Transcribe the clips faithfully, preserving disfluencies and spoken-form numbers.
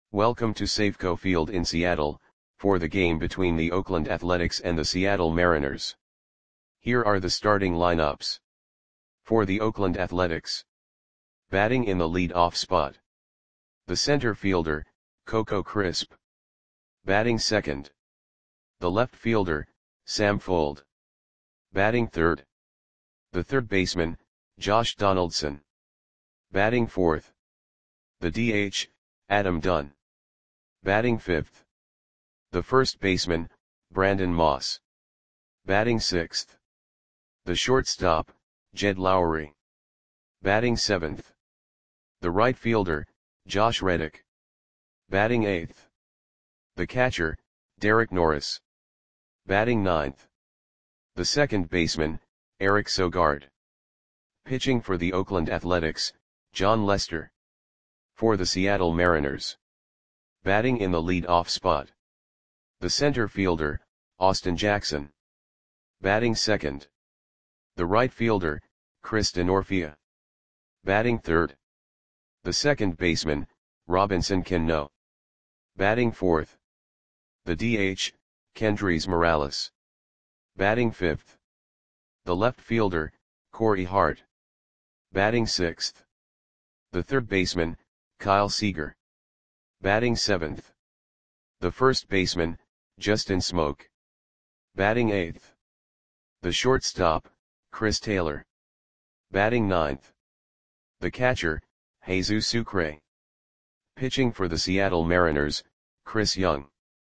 Welcome to Safeco Field in Seattle, for the game between the Oakland Athletics and the Seattle Mariners. Here are the starting lineups. For the Oakland Athletics. Batting in the lead-off spot. The center fielder, Coco Crisp. Batting second. The left fielder, Sam Fuld. Batting third. The third baseman, Josh Donaldson. Batting fourth. The D H, Adam Dunn. Batting fifth. The first baseman, Brandon Moss. Batting sixth. The shortstop, Jed Lowrie. Batting seventh. The right fielder, Josh Reddick. Batting eighth. The catcher, Derek Norris. Batting ninth. The second baseman, Eric Sogard. Pitching for the Oakland Athletics, Jon Lester. For the Seattle Mariners. Batting in the lead-off spot. The center fielder, Austin Jackson. Batting second. The right fielder, Chris Denorfia. Batting third. The second baseman, Robinson Cano. Batting fourth. The D H, Kendrys Morales. Batting fifth. The left fielder, Corey Hart. Batting sixth. The third baseman, Kyle Seager. Batting seventh. The first baseman, Justin Smoak. Batting eighth. The shortstop, Chris Taylor. Batting ninth. The catcher, Jesus Sucre. Pitching for the Seattle Mariners, Chris Young.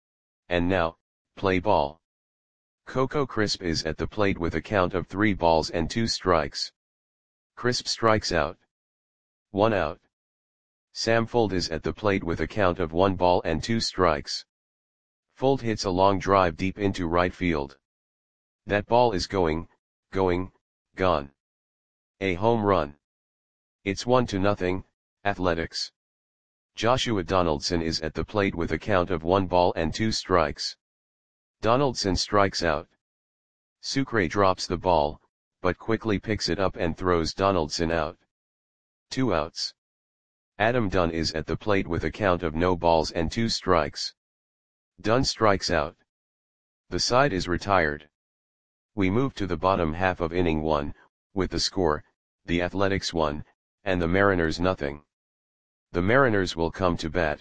And now, play ball. Coco Crisp is at the plate with a count of three balls and two strikes. Crisp strikes out. One out. Sam Fuld is at the plate with a count of one ball and two strikes. Fuld hits a long drive deep into right field. That ball is going, going, gone. A home run. It's one to nothing, Athletics. Joshua Donaldson is at the plate with a count of one ball and two strikes. Donaldson strikes out. Sucre drops the ball, but quickly picks it up and throws Donaldson out. Two outs. Adam Dunn is at the plate with a count of no balls and two strikes. Dunn strikes out. The side is retired. We move to the bottom half of inning one, with the score, the Athletics one, and the Mariners nothing. The Mariners will come to bat.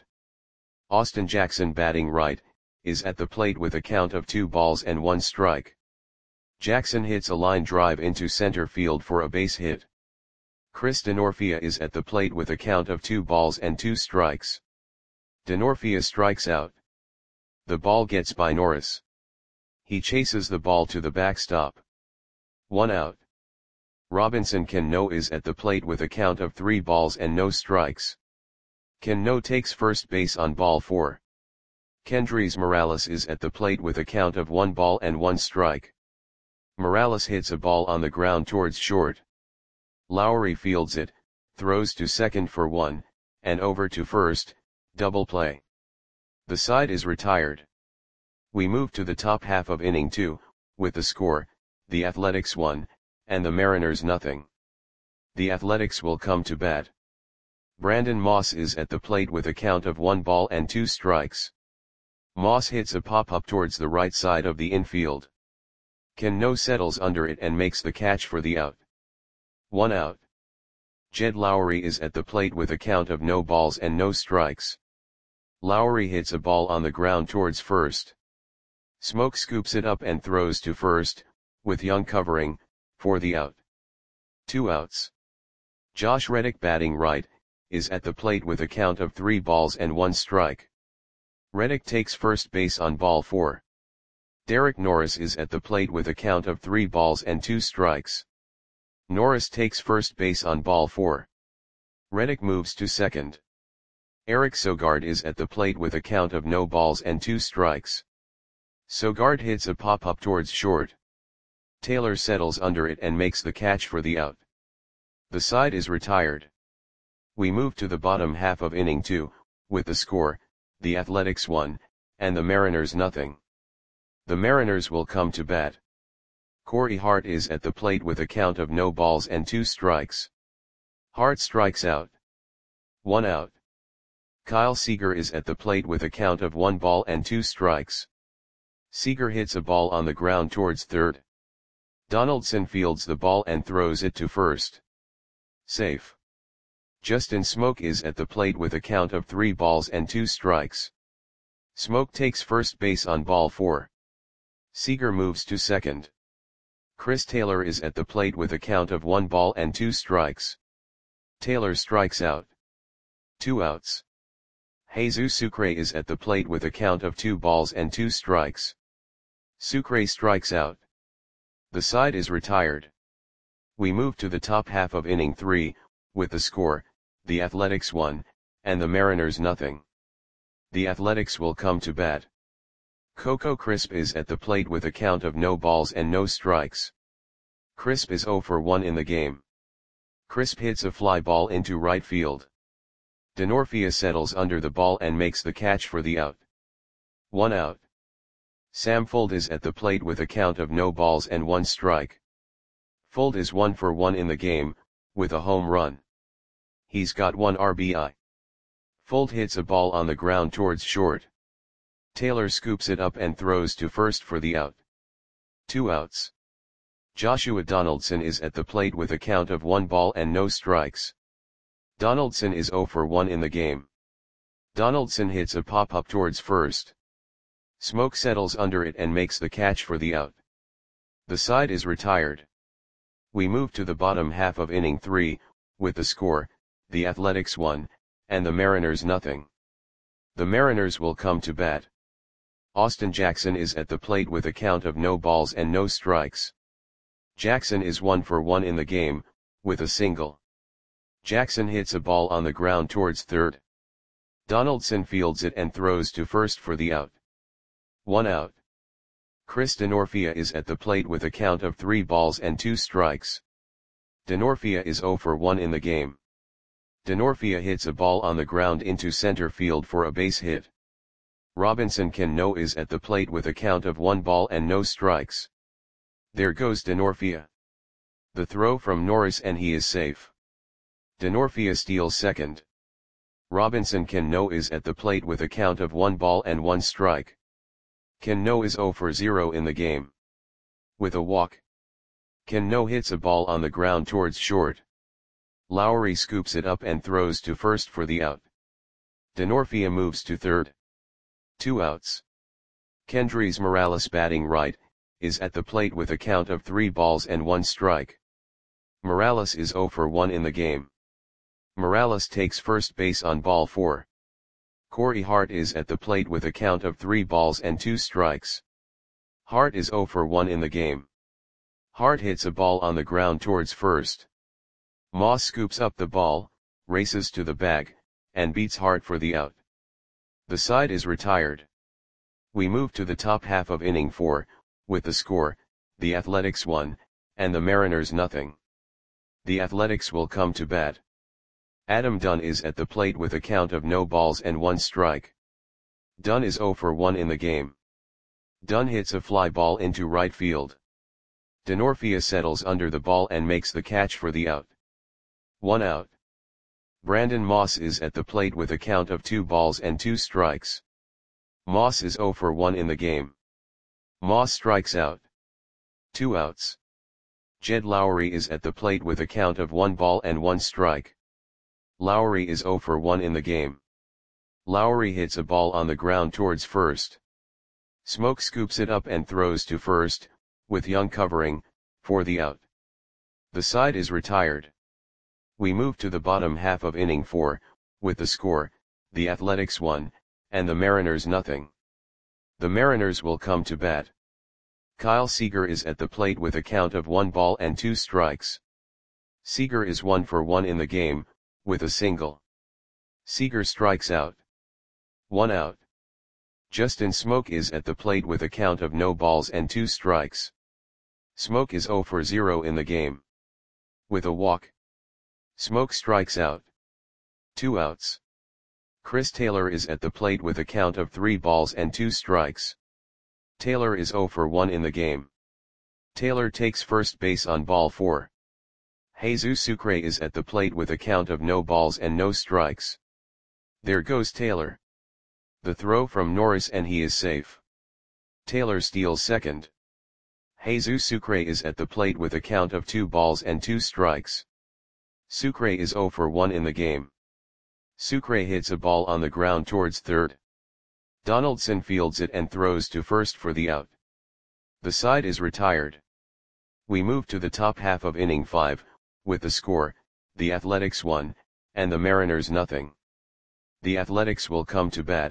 Austin Jackson, batting right, is at the plate with a count of two balls and one strike. Jackson hits a line drive into center field for a base hit. Chris Denorfia is at the plate with a count of two balls and two strikes. Denorfia strikes out. The ball gets by Norris. He chases the ball to the backstop. One out. Robinson Cano is at the plate with a count of three balls and no strikes. Cano takes first base on ball four. Kendrys Morales is at the plate with a count of one ball and one strike. Morales hits a ball on the ground towards short. Lowrie fields it, throws to second for one, and over to first, double play. The side is retired. We move to the top half of inning two, with the score, the Athletics one, and the Mariners nothing. The Athletics will come to bat. Brandon Moss is at the plate with a count of one ball and two strikes. Moss hits a pop-up towards the right side of the infield. Cano settles under it and makes the catch for the out. One out. Jed Lowrie is at the plate with a count of no balls and no strikes. Lowrie hits a ball on the ground towards first. Smoak scoops it up and throws to first, with Young covering, for the out. Two outs. Josh Reddick, batting right, is at the plate with a count of three balls and one strike. Reddick takes first base on ball four. Derek Norris is at the plate with a count of three balls and two strikes. Norris takes first base on ball four. Reddick moves to second. Eric Sogard is at the plate with a count of no balls and two strikes. Sogard hits a pop-up towards short. Taylor settles under it and makes the catch for the out. The side is retired. We move to the bottom half of inning two, with the score, the Athletics one, and the Mariners nothing. The Mariners will come to bat. Corey Hart is at the plate with a count of no balls and two strikes. Hart strikes out. One out. Kyle Seager is at the plate with a count of one ball and two strikes. Seager hits a ball on the ground towards third. Donaldson fields the ball and throws it to first. Safe. Justin Smoak is at the plate with a count of three balls and two strikes. Smoak takes first base on ball four. Seager moves to second. Chris Taylor is at the plate with a count of one ball and two strikes. Taylor strikes out. Two outs. Jesus Sucre is at the plate with a count of two balls and two strikes. Sucre strikes out. The side is retired. We move to the top half of inning three, with the score, the Athletics one, and the Mariners nothing. The Athletics will come to bat. Coco Crisp is at the plate with a count of no balls and no strikes. Crisp is oh for one in the game. Crisp hits a fly ball into right field. Denorfia settles under the ball and makes the catch for the out. One out. Sam Fuld is at the plate with a count of no balls and one strike. Fuld is one for one in the game, with a home run. He's got one R B I. Fuld hits a ball on the ground towards short. Taylor scoops it up and throws to first for the out. Two outs. Joshua Donaldson is at the plate with a count of one ball and no strikes. Donaldson is oh for one in the game. Donaldson hits a pop-up towards first. Smoak settles under it and makes the catch for the out. The side is retired. We move to the bottom half of inning three, with the score, the Athletics one, and the Mariners nothing. The Mariners will come to bat. Austin Jackson is at the plate with a count of no balls and no strikes. Jackson is one for one in the game, with a single. Jackson hits a ball on the ground towards third. Donaldson fields it and throws to first for the out. One out. Chris Denorfia is at the plate with a count of three balls and two strikes. Denorfia is oh for one in the game. Denorfia hits a ball on the ground into center field for a base hit. Robinson Cano is at the plate with a count of one ball and no strikes. There goes Denorfia. The throw from Norris and he is safe. Denorfia steals second. Robinson Cano is at the plate with a count of one ball and one strike. Cano is oh for zero in the game. With a walk. Cano hits a ball on the ground towards short. Lowry scoops it up and throws to first for the out. Denorfia moves to third. Two outs. Kendrys Morales, batting right, is at the plate with a count of three balls and one strike. Morales is oh for one in the game. Morales takes first base on ball four. Corey Hart is at the plate with a count of three balls and two strikes. Hart is oh for one in the game. Hart hits a ball on the ground towards first. Moss scoops up the ball, races to the bag, and beats Hart for the out. The side is retired. We move to the top half of inning four, with the score, the Athletics one, and the Mariners nothing. The Athletics will come to bat. Adam Dunn is at the plate with a count of no balls and one strike. Dunn is oh for one in the game. Dunn hits a fly ball into right field. Denorfia settles under the ball and makes the catch for the out. One out. Brandon Moss is at the plate with a count of two balls and two strikes. Moss is oh for one in the game. Moss strikes out. Two outs. Jed Lowry is at the plate with a count of one ball and one strike. Lowry is oh for one in the game. Lowry hits a ball on the ground towards first. Smoak scoops it up and throws to first, with Young covering, for the out. The side is retired. We move to the bottom half of inning four, with the score, the Athletics one, and the Mariners nothing. The Mariners will come to bat. Kyle Seager is at the plate with a count of one ball and two strikes. Seager is one for one in the game, with a single. Seager strikes out. One out. Justin Smoak is at the plate with a count of no balls and two strikes. Smoak is oh for zero in the game. With a walk. Smoak strikes out. Two outs. Chris Taylor is at the plate with a count of three balls and two strikes. Taylor is oh for one in the game. Taylor takes first base on ball four. Jesus Sucre is at the plate with a count of no balls and no strikes. There goes Taylor. The throw from Norris and he is safe. Taylor steals second. Jesus Sucre is at the plate with a count of two balls and two strikes. Sucre is zero for one in the game. Sucre hits a ball on the ground towards third. Donaldson fields it and throws to first for the out. The side is retired. We move to the top half of inning five, with the score, the Athletics one, and the Mariners nothing. The Athletics will come to bat.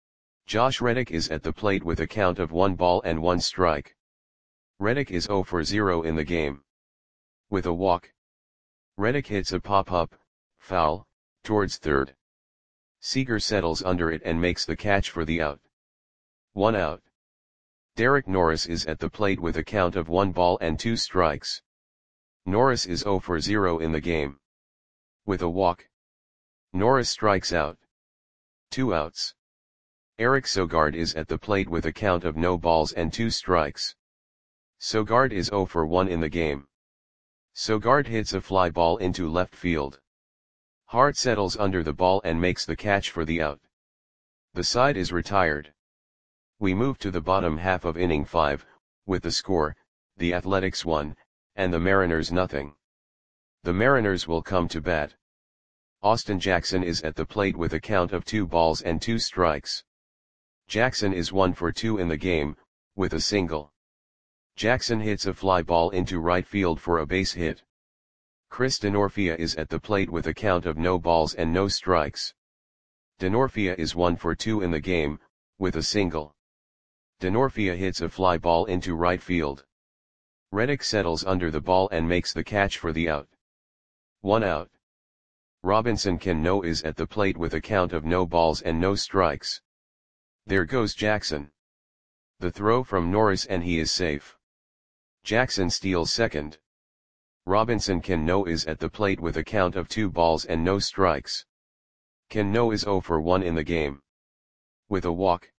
Josh Reddick is at the plate with a count of one ball and one strike. Reddick is zero for zero in the game. With a walk. Reddick hits a pop-up, foul, towards third. Seager settles under it and makes the catch for the out. One out. Derek Norris is at the plate with a count of one ball and two strikes. Norris is zero for zero in the game. With a walk. Norris strikes out. Two outs. Eric Sogard is at the plate with a count of no balls and two strikes. Sogard is zero for one in the game. Sogard hits a fly ball into left field. Hart settles under the ball and makes the catch for the out. The side is retired. We move to the bottom half of inning five, with the score, the Athletics one, and the Mariners nothing. The Mariners will come to bat. Austin Jackson is at the plate with a count of two balls and two strikes. Jackson is one for two in the game, with a single. Jackson hits a fly ball into right field for a base hit. Chris Denorfia is at the plate with a count of no balls and no strikes. Denorfia is one for two in the game, with a single. Denorfia hits a fly ball into right field. Reddick settles under the ball and makes the catch for the out. One out. Robinson Cano is at the plate with a count of no balls and no strikes. There goes Jackson. The throw from Norris and he is safe. Jackson steals second. Robinson Cano is at the plate with a count of two balls and no strikes. Cano is zero for one in the game. With a walk.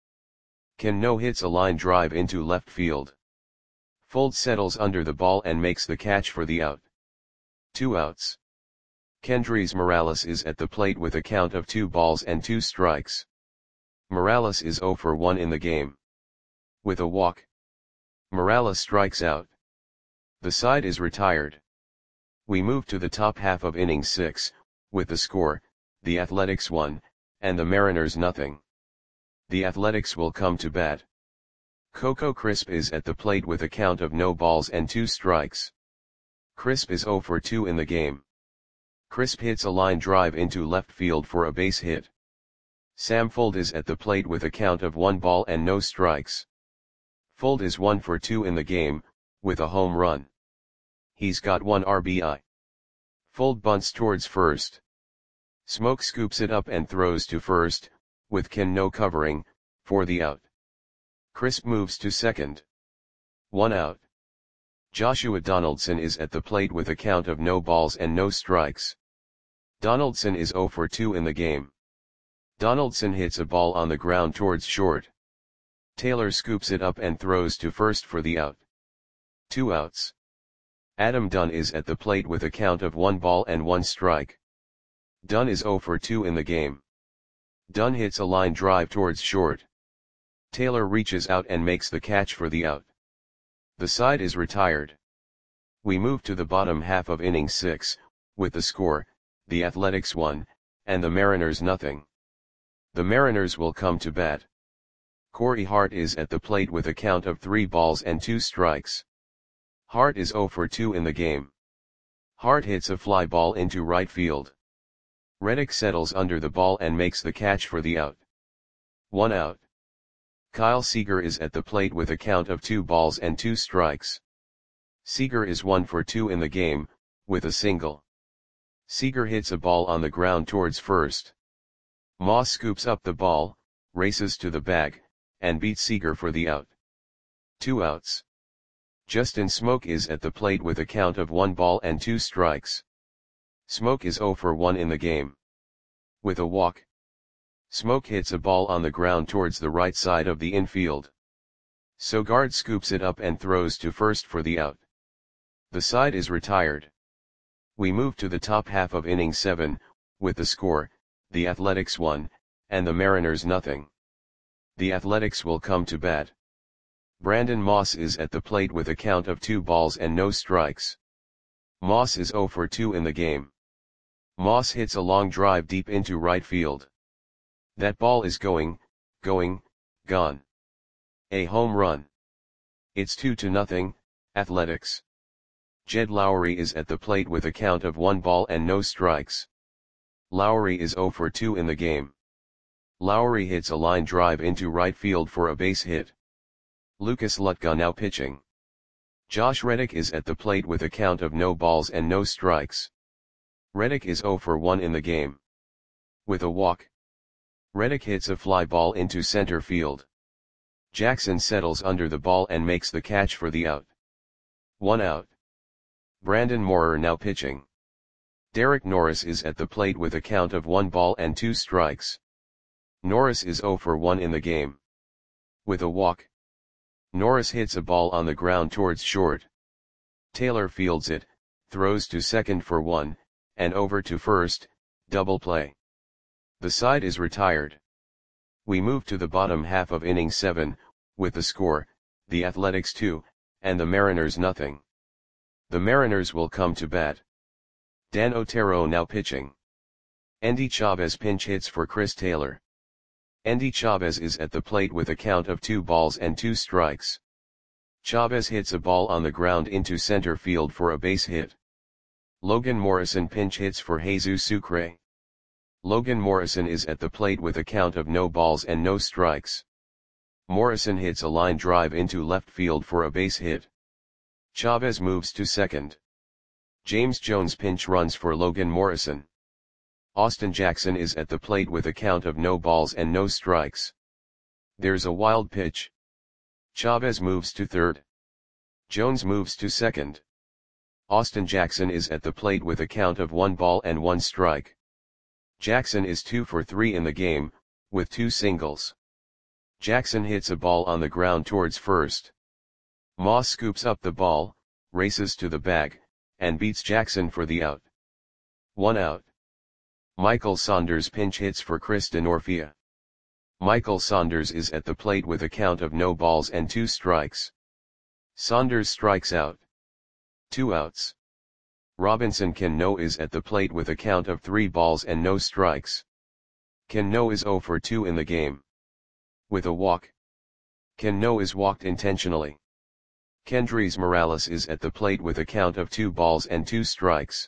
Cano hits a line drive into left field. Fuld settles under the ball and makes the catch for the out. Two outs. Kendrys Morales is at the plate with a count of two balls and two strikes. Morales is zero for one in the game. With a walk. Morales strikes out. The side is retired. We move to the top half of inning six, with the score, the Athletics one, and the Mariners nothing. The Athletics will come to bat. Coco Crisp is at the plate with a count of no balls and two strikes. Crisp is zero for two in the game. Crisp hits a line drive into left field for a base hit. Sam Fuld is at the plate with a count of one ball and no strikes. Fuld is one for two in the game, with a home run. He's got one R B I. Fuld bunts towards first. Smoke scoops it up and throws to first, with Cano covering, for the out. Crisp moves to second. One out. Joshua Donaldson is at the plate with a count of no balls and no strikes. Donaldson is zero for two in the game. Donaldson hits a ball on the ground towards short. Taylor scoops it up and throws to first for the out. Two outs. Adam Dunn is at the plate with a count of one ball and one strike. Dunn is zero for two in the game. Dunn hits a line drive towards short. Taylor reaches out and makes the catch for the out. The side is retired. We move to the bottom half of inning six, with the score, the Athletics one, and the Mariners nothing. The Mariners will come to bat. Corey Hart is at the plate with a count of three balls and two strikes. Hart is zero for two in the game. Hart hits a fly ball into right field. Reddick settles under the ball and makes the catch for the out. One out. Kyle Seager is at the plate with a count of two balls and two strikes. Seager is one for two in the game, with a single. Seager hits a ball on the ground towards first. Moss scoops up the ball, races to the bag, and beats Seager for the out. Two outs. Justin Smoke is at the plate with a count of one ball and two strikes. Smoke is zero for one in the game. With a walk. Smoke hits a ball on the ground towards the right side of the infield. Sogard scoops it up and throws to first for the out. The side is retired. We move to the top half of inning seven, with the score, the Athletics one, and the Mariners nothing. The Athletics will come to bat. Brandon Moss is at the plate with a count of two balls and no strikes. Moss is zero for two in the game. Moss hits a long drive deep into right field. That ball is going, going, gone. A home run. It's two to nothing, Athletics. Jed Lowrie is at the plate with a count of one ball and no strikes. Lowrie is zero for two in the game. Lowrie hits a line drive into right field for a base hit. Lucas Lutka now pitching. Josh Reddick is at the plate with a count of no balls and no strikes. Reddick is zero for one in the game. With a walk. Reddick hits a fly ball into center field. Jackson settles under the ball and makes the catch for the out. One out. Brandon Moorer now pitching. Derek Norris is at the plate with a count of one ball and two strikes. Norris is zero for one in the game. With a walk. Norris hits a ball on the ground towards short. Taylor fields it, throws to second for one, and over to first, double play. The side is retired. We move to the bottom half of inning seven, with the score, the Athletics two, and the Mariners nothing. The Mariners will come to bat. Dan Otero now pitching. Endy Chavez pinch hits for Chris Taylor. Endy Chavez is at the plate with a count of two balls and two strikes. Chavez hits a ball on the ground into center field for a base hit. Logan Morrison pinch hits for Jesus Sucre. Logan Morrison is at the plate with a count of no balls and no strikes. Morrison hits a line drive into left field for a base hit. Chavez moves to second. James Jones pinch runs for Logan Morrison. Austin Jackson is at the plate with a count of no balls and no strikes. There's a wild pitch. Chavez moves to third. Jones moves to second. Austin Jackson is at the plate with a count of one ball and one strike. Jackson is two for three in the game, with two singles. Jackson hits a ball on the ground towards first. Moss scoops up the ball, races to the bag, and beats Jackson for the out. One out. Michael Saunders pinch hits for Chris Denorfia. Michael Saunders is at the plate with a count of no balls and two strikes. Saunders strikes out. Two outs. Robinson Cano is at the plate with a count of three balls and no strikes. Cano is zero for two in the game. With a walk. Cano is walked intentionally. Kendrys Morales is at the plate with a count of two balls and two strikes.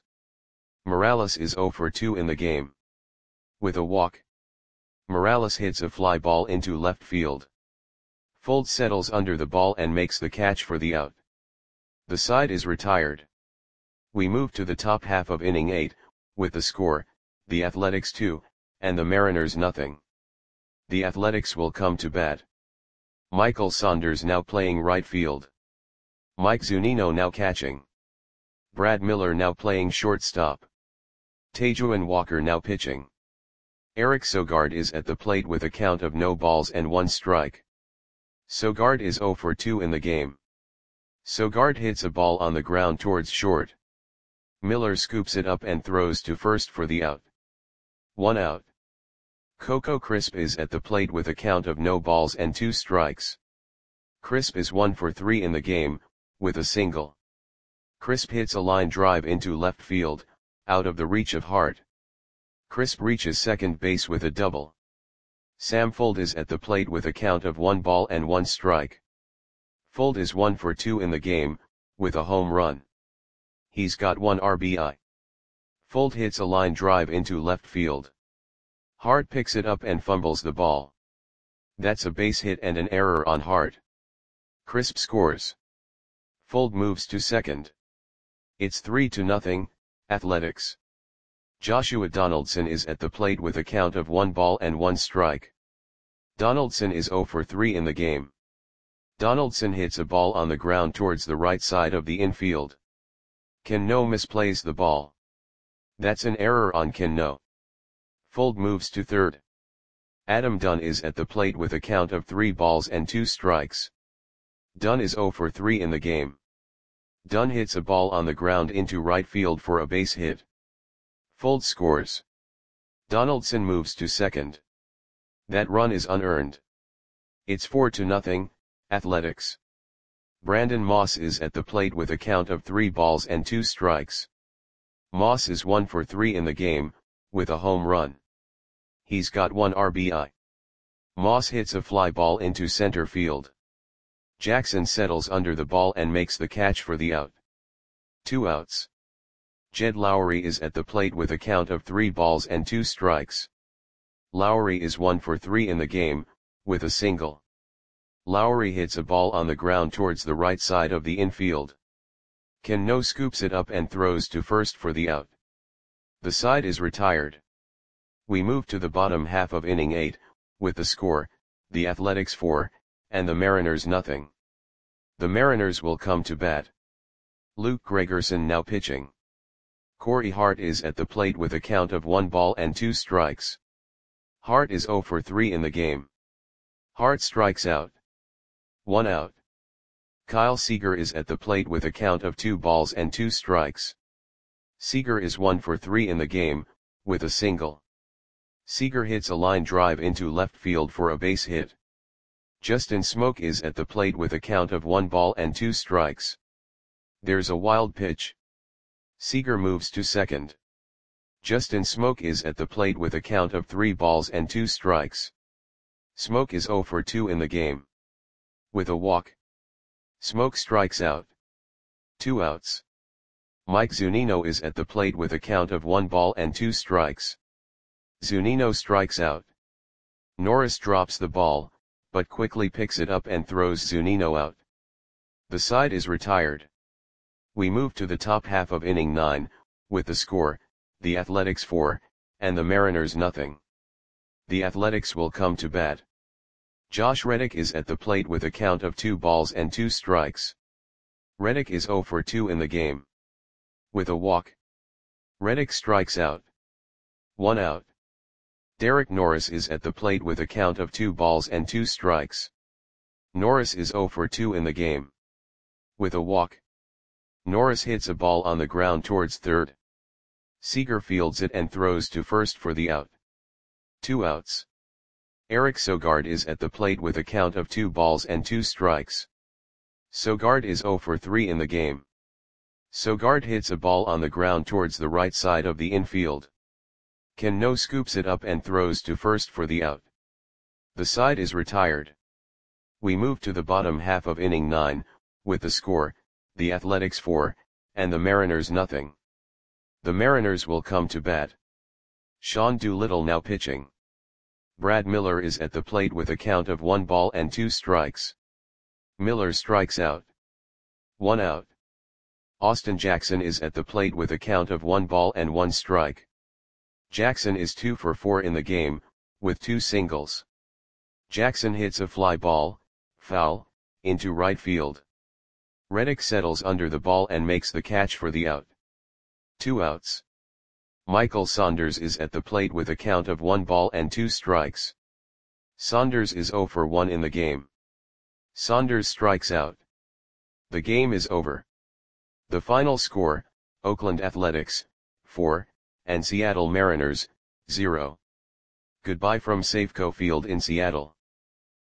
Morales is zero for two in the game. With a walk. Morales hits a fly ball into left field. Fold settles under the ball and makes the catch for the out. The side is retired. We move to the top half of inning eight, with the score, the Athletics two, and the Mariners nothing. The Athletics will come to bat. Michael Saunders now playing right field. Mike Zunino now catching. Brad Miller now playing shortstop. Tejuan Walker now pitching. Eric Sogard is at the plate with a count of no balls and one strike. Sogard is zero for two in the game. Sogard hits a ball on the ground towards short. Miller scoops it up and throws to first for the out. One out. Coco Crisp is at the plate with a count of no balls and two strikes. Crisp is one for three in the game, with a single. Crisp hits a line drive into left field, out of the reach of Hart. Crisp reaches second base with a double. Sam Fuld is at the plate with a count of one ball and one strike. Fuld is one for two in the game, with a home run. He's got one R B I. Fuld hits a line drive into left field. Hart picks it up and fumbles the ball. That's a base hit and an error on Hart. Crisp scores. Fuld moves to second. It's three to nothing, Athletics. Joshua Donaldson is at the plate with a count of one ball and one strike. Donaldson is zero for three in the game. Donaldson hits a ball on the ground towards the right side of the infield. Cano misplays the ball. That's an error on Cano. Fuld moves to third. Adam Dunn is at the plate with a count of three balls and two strikes. Dunn is zero for three in the game. Dunn hits a ball on the ground into right field for a base hit. Fuld scores. Donaldson moves to second. That run is unearned. It's four to nothing, Athletics. Brandon Moss is at the plate with a count of three balls and two strikes. Moss is one for three in the game, with a home run. He's got one R B I. Moss hits a fly ball into center field. Jackson settles under the ball and makes the catch for the out. Two outs. Jed Lowrie is at the plate with a count of three balls and two strikes. Lowrie is one for three in the game, with a single. Lowrie hits a ball on the ground towards the right side of the infield. Cano scoops it up and throws to first for the out. The side is retired. We move to the bottom half of inning eight, with the score, the Athletics four, and the Mariners nothing. The Mariners will come to bat. Luke Gregerson now pitching. Corey Hart is at the plate with a count of one ball and two strikes. Hart is zero for three in the game. Hart strikes out. One out. Kyle Seager is at the plate with a count of two balls and two strikes. Seager is one for three in the game, with a single. Seager hits a line drive into left field for a base hit. Justin Smoak is at the plate with a count of one ball and two strikes. There's a wild pitch. Seager moves to second. Justin Smoak is at the plate with a count of three balls and two strikes. Smoak is zero for two in the game. With a walk. Smoak strikes out. Two outs. Mike Zunino is at the plate with a count of one ball and two strikes. Zunino strikes out. Norris drops the ball, but quickly picks it up and throws Zunino out. The side is retired. We move to the top half of inning nine, with the score, the Athletics four, and the Mariners nothing. The Athletics will come to bat. Josh Reddick is at the plate with a count of two balls and two strikes. Reddick is zero for two in the game. With a walk. Reddick strikes out. One out. Derek Norris is at the plate with a count of two balls and two strikes. Norris is zero for two in the game. With a walk. Norris hits a ball on the ground towards third. Seager fields it and throws to first for the out. Two outs. Eric Sogard is at the plate with a count of two balls and two strikes. Sogard is zero for three in the game. Sogard hits a ball on the ground towards the right side of the infield. Cano scoops it up and throws to first for the out. The side is retired. We move to the bottom half of inning nine, with the score, the Athletics four, and the Mariners nothing. The Mariners will come to bat. Sean Doolittle now pitching. Brad Miller is at the plate with a count of one ball and two strikes. Miller strikes out. One out. Austin Jackson is at the plate with a count of one ball and one strike. Jackson is two for four in the game, with two singles. Jackson hits a fly ball, foul, into right field. Reddick settles under the ball and makes the catch for the out. Two outs. Michael Saunders is at the plate with a count of one ball and two strikes. Saunders is zero for one in the game. Saunders strikes out. The game is over. The final score, Oakland Athletics, four, and Seattle Mariners, zero. Goodbye from Safeco Field in Seattle.